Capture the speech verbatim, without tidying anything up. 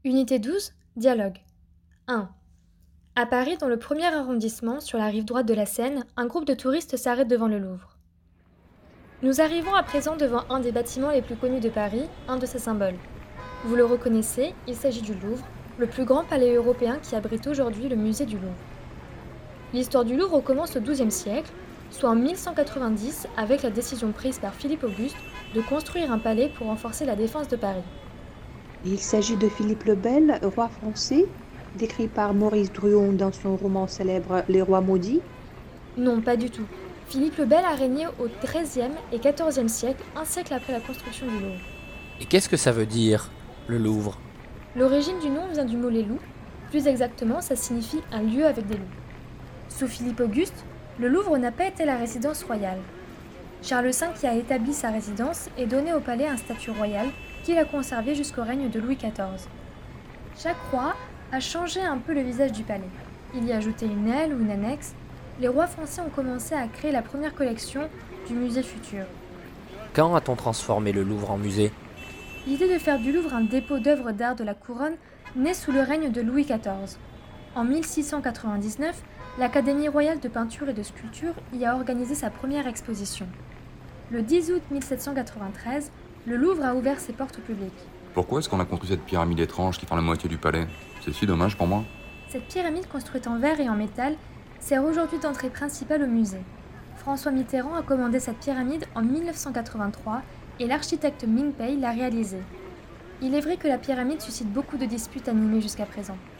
Unité douze, dialogue. un. À Paris, dans le premier arrondissement, sur la rive droite de la Seine, un groupe de touristes s'arrête devant le Louvre. Nous arrivons à présent devant un des bâtiments les plus connus de Paris, un de ses symboles. Vous le reconnaissez, il s'agit du Louvre, le plus grand palais européen qui abrite aujourd'hui le musée du Louvre. L'histoire du Louvre commence au douzième siècle, soit en mille cent quatre-vingt-dix, avec la décision prise par Philippe Auguste de construire un palais pour renforcer la défense de Paris. Il s'agit de Philippe le Bel, roi français, décrit par Maurice Druon dans son roman célèbre Les Rois maudits. Non, pas du tout. Philippe le Bel a régné au treizième et quatorzième siècle, un siècle après la construction du Louvre. Et qu'est-ce que ça veut dire, le Louvre? L'origine du nom vient du mot les loups. Plus exactement, ça signifie un lieu avec des loups. Sous Philippe Auguste, le Louvre n'a pas été la résidence royale. Charles cinq y a établi sa résidence et donné au palais un statut royal qu'il a conservé jusqu'au règne de Louis quatorze. Chaque roi a changé un peu le visage du palais. Il y a ajouté une aile ou une annexe. Les rois français ont commencé à créer la première collection du musée futur. Quand a-t-on transformé le Louvre en musée? L'idée de faire du Louvre un dépôt d'œuvres d'art de la couronne naît sous le règne de Louis quatorze. En mille six cent quatre-vingt-dix-neuf, l'Académie royale de peinture et de sculpture y a organisé sa première exposition. Le dix août mille sept cent quatre-vingt-treize, le Louvre a ouvert ses portes au public. Pourquoi est-ce qu'on a construit cette pyramide étrange qui prend la moitié du palais? C'est si dommage pour moi. Cette pyramide construite en verre et en métal sert aujourd'hui d'entrée principale au musée. François Mitterrand a commandé cette pyramide en mille neuf cent quatre-vingt-trois et l'architecte Ming Pei l'a réalisée. Il est vrai que la pyramide suscite beaucoup de disputes animées jusqu'à présent.